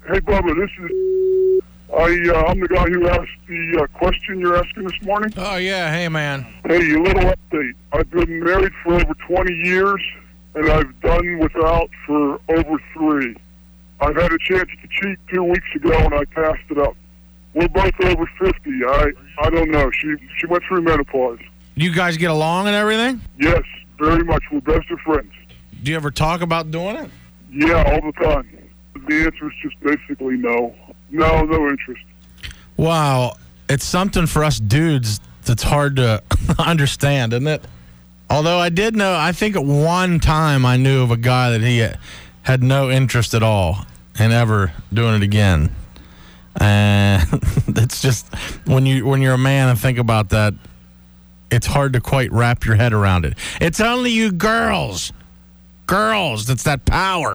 Hey, Bubba, this is... I'm the guy who asked the question you're asking this morning. Oh, yeah. Hey, man. Hey, a little update. I've been married for over 20 years, and I've done without for over 3. I've had a chance to cheat 2 weeks ago, and I passed it up. We're both over 50. I don't know. She went through menopause. You guys get along and everything? Yes, very much. We're best of friends. Do you ever talk about doing it? Yeah, all the time. The answer is just basically no. No interest. Wow. It's something for us dudes that's hard to understand, isn't it? Although I did know, I think at one time I knew of a guy that he had no interest at all in ever doing it again. And it's just, when you're a man and think about that, it's hard to quite wrap your head around it. It's only you girls. Girls, that's that power.